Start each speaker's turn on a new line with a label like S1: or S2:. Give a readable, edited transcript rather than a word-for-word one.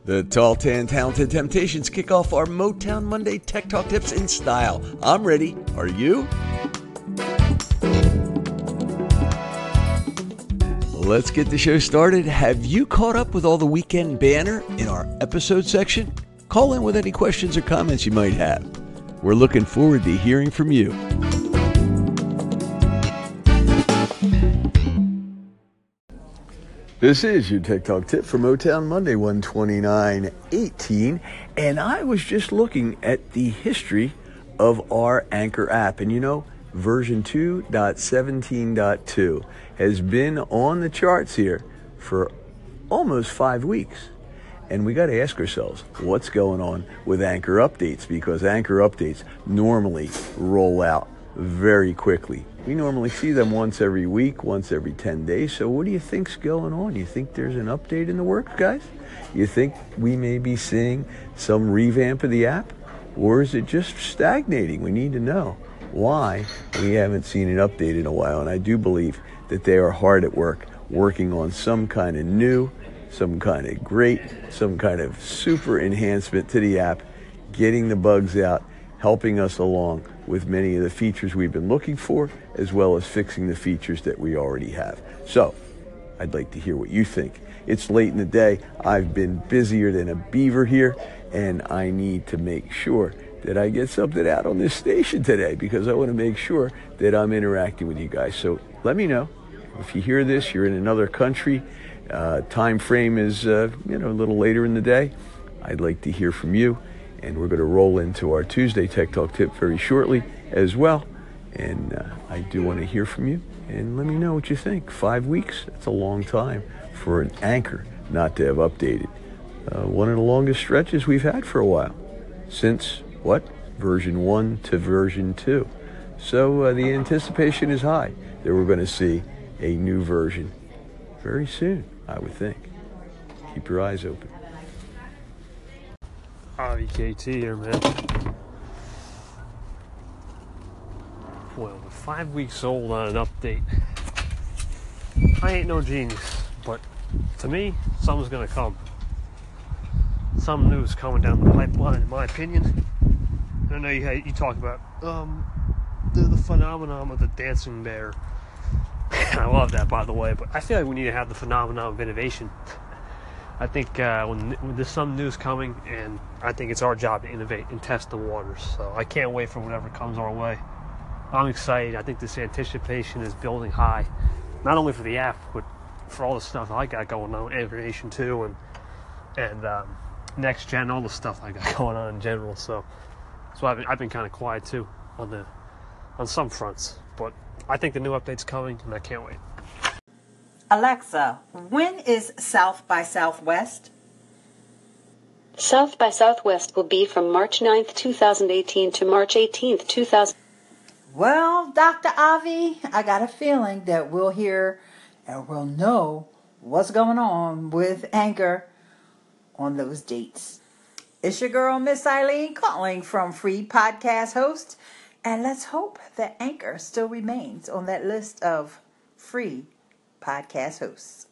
S1: The Tall Tan Talented Temptations kick off our Motown Monday Tech Talk Tips in style. I'm ready. Are you? Let's get the show started. Have you caught up with all the weekend banner in our episode section? Call in with any questions or comments you might have. We're looking forward to hearing from you. This is your Tech Talk tip for Motown Monday, 1/29/18, and I was just looking at the history of our Anchor app, and you know, version 2.17.2 has been on the charts here for almost 5 weeks. And we got to ask ourselves, what's going on with Anchor updates? Because Anchor updates normally roll out very quickly. We normally see them once every week, once every 10 days. So what do you think's going on? You think there's an update in the works, guys? You think we may be seeing some revamp of the app? Or is it just stagnating? We need to know why we haven't seen an update in a while. And I do believe that they are hard at work, working on some kind of new, some kind of great, some kind of super enhancement to the app, getting the bugs out, helping us along with many of the features we've been looking for, as well as fixing the features that we already have. So, I'd like to hear what you think. It's late in the day. I've been busier than a beaver here, and I need to make sure that I get something out on this station today because I want to make sure that I'm interacting with you guys. So let me know. If you hear this, you're in another country, time frame is a little later in the day, I'd like to hear from you. And we're going to roll into our Tuesday Tech Talk tip very shortly as well. And I do want to hear from you. And let me know what you think. 5 weeks, that's a long time for an Anchor not to have updated. One of the longest stretches we've had for a while. Since, version 1 to version 2. So the anticipation is high that we're going to see a new version very soon, I would think. Keep your eyes open.
S2: Avi KT here, man. Well, we're 5 weeks old on an update. I ain't no genius, but to me, something's gonna come. Some news coming down the pipeline, in my opinion. I know you talk about the phenomenon of the dancing bear. I love that, by the way, but I feel like we need to have the phenomenon of innovation. I think when there's some news coming, and I think it's our job to innovate and test the waters. So I can't wait for whatever comes our way. I'm excited. I think this anticipation is building high, not only for the app, but for all the stuff I got going on, Aviation 2 and Next Gen, all the stuff I got going on in general. So I've been kind of quiet too on some fronts, but I think the new update's coming, and I can't wait.
S3: Alexa, when is South by Southwest?
S4: South by Southwest will be from March 9th, 2018 to March 18th, 2000.
S3: Well, Dr. Avi, I got a feeling that we'll hear and we'll know what's going on with Anchor on those dates. It's your girl, Miss Eileen, calling from Free Podcast Host. And let's hope that Anchor still remains on that list of free podcast hosts.